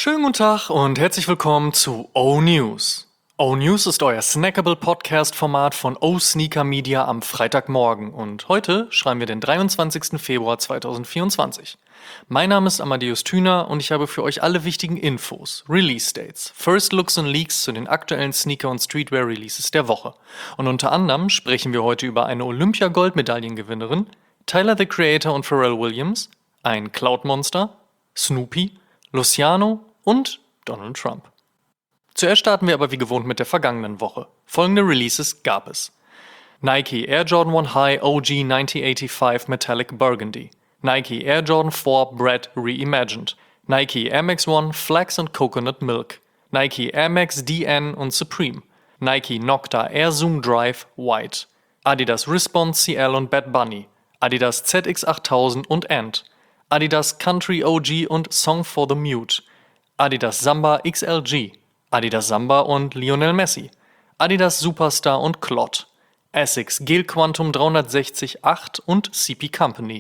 Schönen guten Tag und herzlich willkommen zu O-News. O-News ist euer snackable Podcast-Format von O-Sneaker Media am Freitagmorgen und heute schreiben wir den 23. Februar 2024. Mein Name ist Amadeus Thüner und ich habe für euch alle wichtigen Infos, Release-Dates, First Looks und Leaks zu den aktuellen Sneaker- und Streetwear-Releases der Woche. Und unter anderem sprechen wir heute über eine Olympia-Goldmedaillengewinnerin, Tyler, the Creator und Pharrell Williams, ein Cloud-Monster, Snoopy, Luciano und Donald Trump. Zuerst starten wir aber wie gewohnt mit der vergangenen Woche. Folgende Releases gab es: Nike Air Jordan 1 High OG 1985 Metallic Burgundy, Nike Air Jordan 4 Bread Reimagined, Nike Air Max 1 Flax and Coconut Milk, Nike Air Max DN und Supreme, Nike Nocta Air Zoom Drive White, Adidas Response CL und Bad Bunny, Adidas ZX8000 und Ant, Adidas Country OG und Song for the Mute, Adidas Samba XLG, Adidas Samba und Lionel Messi, Adidas Superstar und Clot, Essex Gel Quantum 360 8 und CP Company,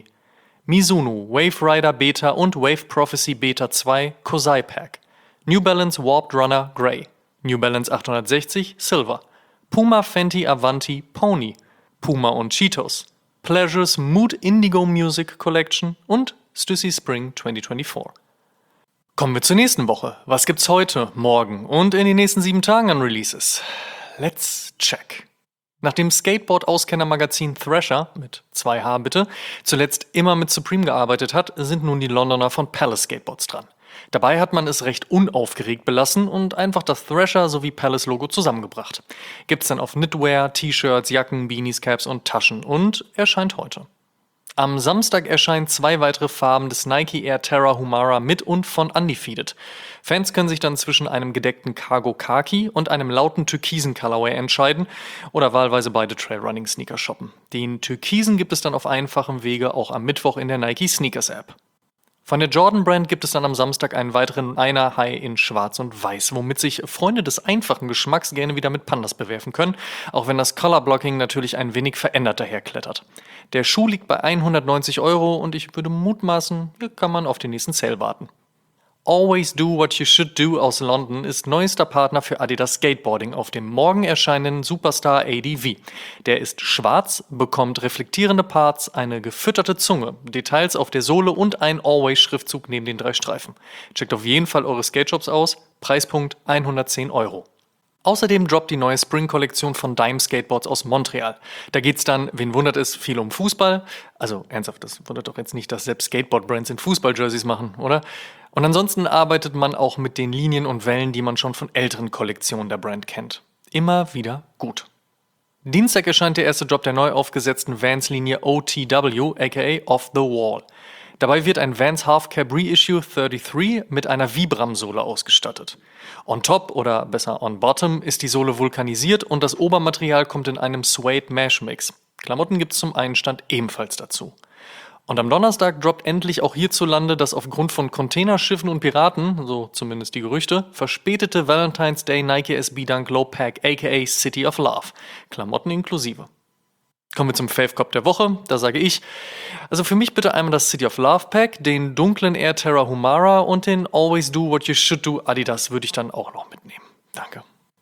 Mizuno Wave Rider Beta und Wave Prophecy Beta 2 Kosei Pack, New Balance Warped Runner Grey, New Balance 860 Silver, Puma Fenty Avanti Pony, Puma und Cheetos, Pleasures Mood Indigo Music Collection und Stussy Spring 2024. Kommen wir zur nächsten Woche. Was gibt's heute, morgen und in den nächsten 7 Tagen an Releases? Let's check. Nachdem Skateboard-Auskenner-Magazin Thrasher, mit 2H bitte, zuletzt immer mit Supreme gearbeitet hat, sind nun die Londoner von Palace Skateboards dran. Dabei hat man es recht unaufgeregt belassen und einfach das Thrasher sowie Palace-Logo zusammengebracht. Gibt's dann auf Knitwear, T-Shirts, Jacken, Beanies, Caps und Taschen und erscheint heute. Am Samstag erscheinen 2 weitere Farben des Nike Air Terra Humara mit und von Undefeated. Fans können sich dann zwischen einem gedeckten Cargo Khaki und einem lauten türkisen Colorway entscheiden oder wahlweise beide Trailrunning-Sneaker shoppen. Den türkisen gibt es dann auf einfachem Wege auch am Mittwoch in der Nike Sneakers App. Von der Jordan Brand gibt es dann am Samstag einen weiteren Einer High in Schwarz und Weiß, womit sich Freunde des einfachen Geschmacks gerne wieder mit Pandas bewerfen können, auch wenn das Color Blocking natürlich ein wenig verändert daherklettert. Der Schuh liegt bei 190 € und ich würde mutmaßen, hier kann man auf den nächsten Sale warten. Always Do What You Should Do aus London ist neuester Partner für Adidas Skateboarding auf dem morgen erscheinenden Superstar ADV. Der ist schwarz, bekommt reflektierende Parts, eine gefütterte Zunge, Details auf der Sohle und ein Always-Schriftzug neben den 3 Streifen. Checkt auf jeden Fall eure Skateshops aus, Preispunkt 110 €. Außerdem droppt die neue Spring-Kollektion von Dime Skateboards aus Montreal. Da geht's dann, wen wundert es, viel um Fußball. Also ernsthaft, das wundert doch jetzt nicht, dass selbst Skateboard-Brands in Fußball-Jerseys machen, oder? Und ansonsten arbeitet man auch mit den Linien und Wellen, die man schon von älteren Kollektionen der Brand kennt. Immer wieder gut. Dienstag erscheint der erste Drop der neu aufgesetzten Vans-Linie OTW, aka Off the Wall. Dabei wird ein Vans Half Cab Reissue 33 mit einer Vibram-Sohle ausgestattet. On top, oder besser on bottom, ist die Sohle vulkanisiert und das Obermaterial kommt in einem Suede Mesh Mix. Klamotten gibt's zum Einstand ebenfalls dazu. Und am Donnerstag droppt endlich auch hierzulande das aufgrund von Containerschiffen und Piraten, so zumindest die Gerüchte, verspätete Valentine's Day Nike SB Dunk Low Pack aka City of Love. Klamotten inklusive. Kommen wir zum Fave Cop der Woche. Da sage ich, also für mich bitte einmal das City of Love Pack, den dunklen Air Terra Humara und den Always Do What You Should Do Adidas würde ich dann auch noch mitnehmen. Danke.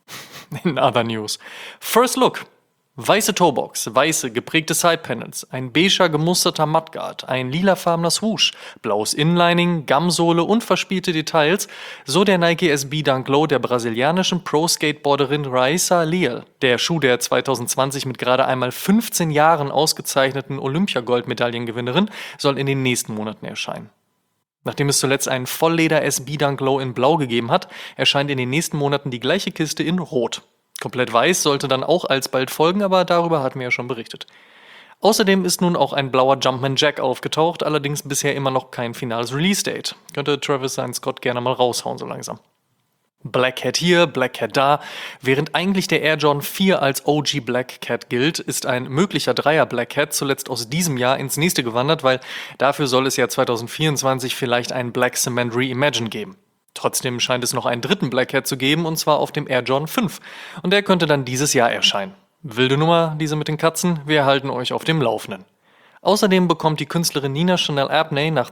In other news. First Look. Weiße Toebox, weiße geprägte Sidepanels, ein beiger gemusterter Mudguard, ein lilafarbener Swoosh, blaues Inlining, Gumsohle und verspielte Details, so der Nike SB Dunk Low der brasilianischen Pro-Skateboarderin Raissa Leal. Der Schuh der 2020 mit gerade einmal 15 Jahren ausgezeichneten Olympia-Goldmedaillengewinnerin soll in den nächsten Monaten erscheinen. Nachdem es zuletzt einen Vollleder SB Dunk Low in Blau gegeben hat, erscheint in den nächsten Monaten die gleiche Kiste in Rot. Komplett weiß sollte dann auch alsbald folgen, aber darüber hatten wir ja schon berichtet. Außerdem ist nun auch ein blauer Jumpman Jack aufgetaucht, allerdings bisher immer noch kein finales Release-Date. Könnte Travis seinen Scott gerne mal raushauen so langsam. Black Cat hier, Black Cat da. Während eigentlich der Air Jordan 4 als OG Black Cat gilt, ist ein möglicher Dreier Black Cat zuletzt aus diesem Jahr ins nächste gewandert, weil dafür soll es ja 2024 vielleicht einen Black Cement Reimagine geben. Trotzdem scheint es noch einen dritten Black Cat zu geben, und zwar auf dem Air Jordan 5. Und der könnte dann dieses Jahr erscheinen. Wilde Nummer, diese mit den Katzen, wir halten euch auf dem Laufenden. Außerdem bekommt die Künstlerin Nina Chanel Abney nach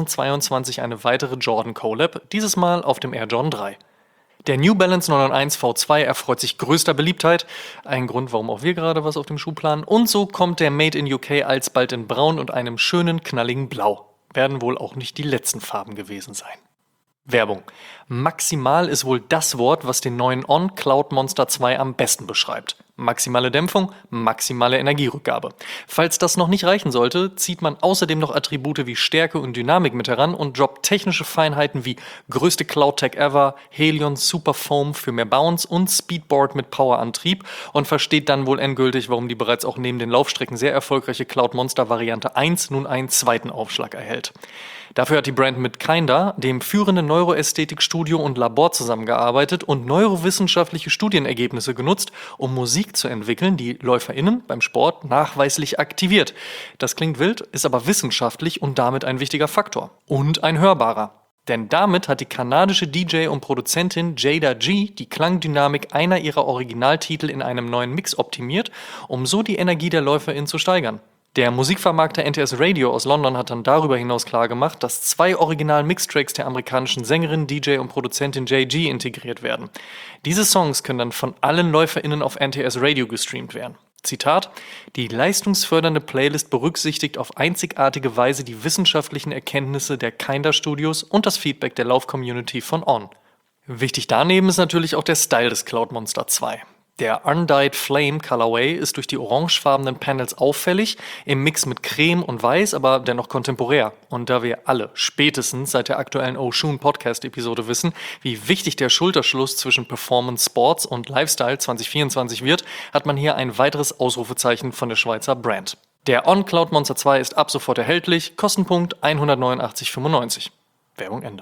2022 eine weitere Jordan Collab, dieses Mal auf dem Air Jordan 3. Der New Balance 991 V2 erfreut sich größter Beliebtheit, ein Grund, warum auch wir gerade was auf dem Schuh planen, und so kommt der Made in UK alsbald in Braun und einem schönen, knalligen Blau. Werden wohl auch nicht die letzten Farben gewesen sein. Werbung. Maximal ist wohl das Wort, was den neuen On Cloud Monster 2 am besten beschreibt. Maximale Dämpfung, maximale Energierückgabe. Falls das noch nicht reichen sollte, zieht man außerdem noch Attribute wie Stärke und Dynamik mit heran und droppt technische Feinheiten wie größte Cloud-Tech ever, Helion Super Foam für mehr Bounce und Speedboard mit Powerantrieb und versteht dann wohl endgültig, warum die bereits auch neben den Laufstrecken sehr erfolgreiche Cloud Monster Variante 1 nun einen zweiten Aufschlag erhält. Dafür hat die Brand mit Kinda, dem führenden Neuroästhetikstudio und Labor, zusammengearbeitet und neurowissenschaftliche Studienergebnisse genutzt, um Musik zu entwickeln, die LäuferInnen beim Sport nachweislich aktiviert. Das klingt wild, ist aber wissenschaftlich und damit ein wichtiger Faktor. Und ein hörbarer. Denn damit hat die kanadische DJ und Produzentin Jada G die Klangdynamik einer ihrer Originaltitel in einem neuen Mix optimiert, um so die Energie der LäuferInnen zu steigern. Der Musikvermarkter NTS Radio aus London hat dann darüber hinaus klargemacht, dass 2 Original-Mixtracks der amerikanischen Sängerin, DJ und Produzentin JG integriert werden. Diese Songs können dann von allen LäuferInnen auf NTS Radio gestreamt werden. Zitat: Die leistungsfördernde Playlist berücksichtigt auf einzigartige Weise die wissenschaftlichen Erkenntnisse der Kinda Studios und das Feedback der Lauf-Community von On. Wichtig daneben ist natürlich auch der Style des Cloud Monster 2. Der Undyed Flame Colorway ist durch die orangefarbenen Panels auffällig, im Mix mit Creme und Weiß, aber dennoch kontemporär. Und da wir alle spätestens seit der aktuellen Oshun Podcast-Episode wissen, wie wichtig der Schulterschluss zwischen Performance Sports und Lifestyle 2024 wird, hat man hier ein weiteres Ausrufezeichen von der Schweizer Brand. Der On Cloud Monster 2 ist ab sofort erhältlich, Kostenpunkt 189,95. Werbung Ende.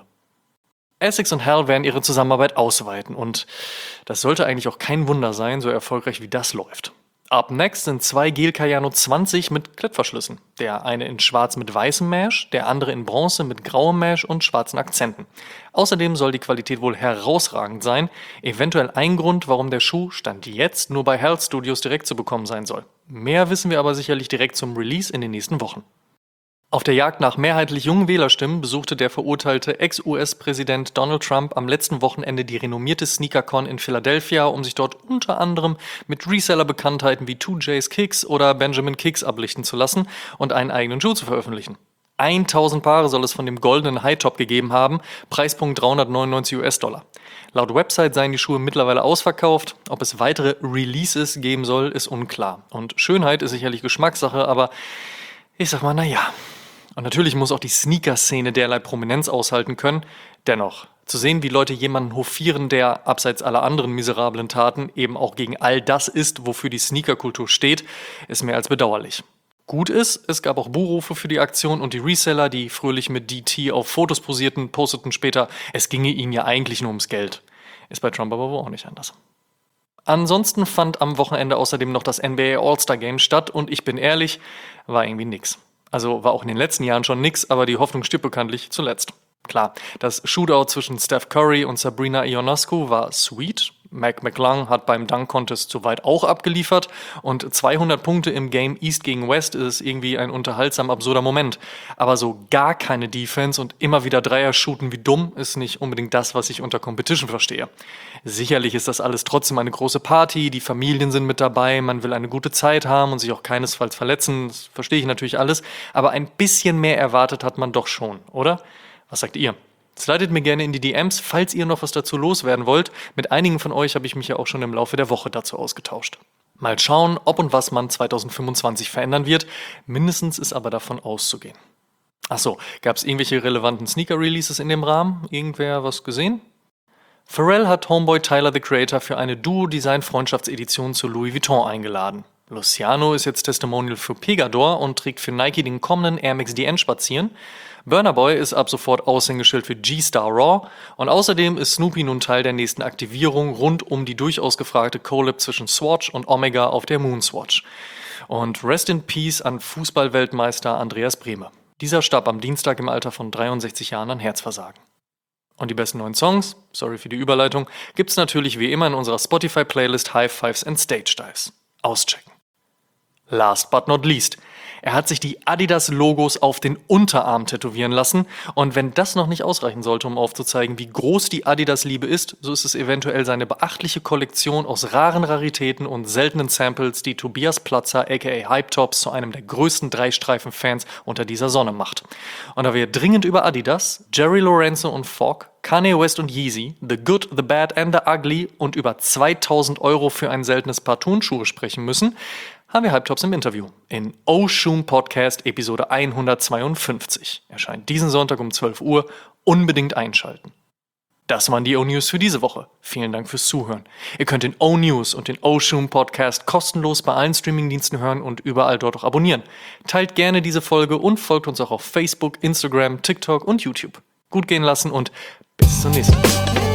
Essex und Hal werden ihre Zusammenarbeit ausweiten und das sollte eigentlich auch kein Wunder sein, so erfolgreich wie das läuft. Up next sind 2 Gel Kayano 20 mit Klettverschlüssen. Der eine in schwarz mit weißem Mesh, der andere in bronze mit grauem Mesh und schwarzen Akzenten. Außerdem soll die Qualität wohl herausragend sein, eventuell ein Grund, warum der Schuh Stand jetzt nur bei Hal Studios direkt zu bekommen sein soll. Mehr wissen wir aber sicherlich direkt zum Release in den nächsten Wochen. Auf der Jagd nach mehrheitlich jungen Wählerstimmen besuchte der verurteilte Ex-US-Präsident Donald Trump am letzten Wochenende die renommierte SneakerCon in Philadelphia, um sich dort unter anderem mit Reseller-Bekanntheiten wie 2J's Kicks oder Benjamin Kicks ablichten zu lassen und einen eigenen Schuh zu veröffentlichen. 1000 Paare soll es von dem goldenen High-Top gegeben haben, Preispunkt $399. Laut Website seien die Schuhe mittlerweile ausverkauft. Ob es weitere Releases geben soll, ist unklar. Und Schönheit ist sicherlich Geschmackssache, aber ich sag mal, naja. Und natürlich muss auch die Sneaker-Szene derlei Prominenz aushalten können. Dennoch, zu sehen, wie Leute jemanden hofieren, der, abseits aller anderen miserablen Taten, eben auch gegen all das ist, wofür die Sneaker-Kultur steht, ist mehr als bedauerlich. Gut ist, es gab auch Buhrufe für die Aktion und die Reseller, die fröhlich mit DT auf Fotos posierten, posteten später, es ginge ihnen ja eigentlich nur ums Geld. Ist bei Trump aber wohl auch nicht anders. Ansonsten fand am Wochenende außerdem noch das NBA All-Star Game statt und ich bin ehrlich, war irgendwie nix. Also war auch in den letzten Jahren schon nix, aber die Hoffnung stirbt bekanntlich zuletzt. Klar, das Shootout zwischen Steph Curry und Sabrina Ionescu war sweet. Mac McClung hat beim Dunk-Contest soweit auch abgeliefert und 200 Punkte im Game East gegen West ist irgendwie ein unterhaltsam absurder Moment. Aber so gar keine Defense und immer wieder Dreier shooten wie dumm ist nicht unbedingt das, was ich unter Competition verstehe. Sicherlich ist das alles trotzdem eine große Party, die Familien sind mit dabei, man will eine gute Zeit haben und sich auch keinesfalls verletzen, das verstehe ich natürlich alles, aber ein bisschen mehr erwartet hat man doch schon, oder? Was sagt ihr? Slidet mir gerne in die DMs, falls ihr noch was dazu loswerden wollt. Mit einigen von euch habe ich mich ja auch schon im Laufe der Woche dazu ausgetauscht. Mal schauen, ob und was man 2025 verändern wird. Mindestens ist aber davon auszugehen. Achso, gab es irgendwelche relevanten Sneaker-Releases in dem Rahmen? Irgendwer was gesehen? Pharrell hat Homeboy Tyler, the Creator, für eine Duo-Design-Freundschaftsedition zu Louis Vuitton eingeladen. Luciano ist jetzt Testimonial für Pegador und trägt für Nike den kommenden Air Max DN spazieren. Burna Boy ist ab sofort Aushängeschild für G-Star Raw und außerdem ist Snoopy nun Teil der nächsten Aktivierung rund um die durchaus gefragte Collab zwischen Swatch und Omega auf der Moonswatch. Und Rest in Peace an Fußballweltmeister Andreas Brehme. Dieser starb am Dienstag im Alter von 63 Jahren an Herzversagen. Und die besten 9 Songs, sorry für die Überleitung, gibt's natürlich wie immer in unserer Spotify-Playlist High Fives and Stage Dives. Auschecken. Last but not least. Er hat sich die Adidas-Logos auf den Unterarm tätowieren lassen. Und wenn das noch nicht ausreichen sollte, um aufzuzeigen, wie groß die Adidas-Liebe ist, so ist es eventuell seine beachtliche Kollektion aus raren Raritäten und seltenen Samples, die Tobias Platzer aka Hypetops zu einem der größten Dreistreifen-Fans unter dieser Sonne macht. Und da wir dringend über Adidas, Jerry Lorenzo und Fogg, Kanye West und Yeezy, The Good, The Bad and The Ugly und über 2000 € für ein seltenes Paar Turnschuhe sprechen müssen, haben wir Hypetops im Interview in Oshun Podcast Episode 152. Erscheint diesen Sonntag um 12 Uhr. Unbedingt einschalten. Das waren die O-News für diese Woche. Vielen Dank fürs Zuhören. Ihr könnt den O-News und den Oshun Podcast kostenlos bei allen Streamingdiensten hören und überall dort auch abonnieren. Teilt gerne diese Folge und folgt uns auch auf Facebook, Instagram, TikTok und YouTube. Gut gehen lassen und bis zum nächsten Mal.